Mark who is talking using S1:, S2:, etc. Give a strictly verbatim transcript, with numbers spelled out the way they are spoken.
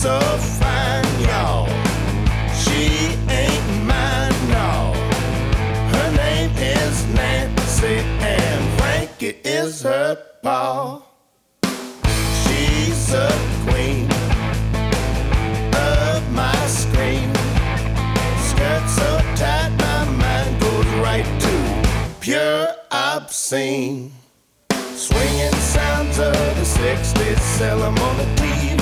S1: so fine, y'all. She ain't mine, no. Her name is Nancy, and Frankie is her pa. She's a queen of my scream. Skirt so tight, my mind goes right to pure obscene. Swinging sounds of the sixties, sell 'em on the T V.